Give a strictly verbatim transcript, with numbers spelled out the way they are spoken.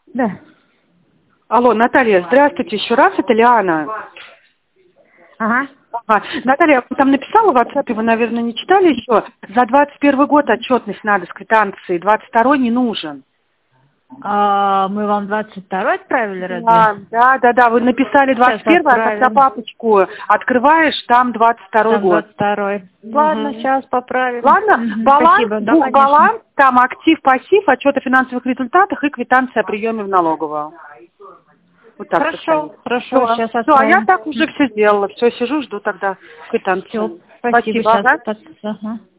Да. Алло, Наталья, здравствуйте еще раз, это Лиана. Ага. Ага. Наталья, я там написала в WhatsApp, вы, наверное, не читали еще. За двадцать первый год отчетность надо с квитанцией, двадцать второй не нужен. А, мы вам двадцать второй отправили, разве? Да, да, да, да, вы написали двадцать первый, а когда папочку открываешь, там двадцать второй там год. двадцать второй. Угу. Ладно, сейчас поправим. Ладно, Угу. баланс, Спасибо, да, бу- баланс, там актив, пассив, отчет о финансовых результатах и квитанция о приеме в налоговую. Вот так Хорошо, состоит. хорошо, Всё. сейчас Всё, отправим. а я так уже все сделала. Все, сижу, жду тогда квитанцию. Все, спасибо, Спасибо. сейчас. Ага. Ага.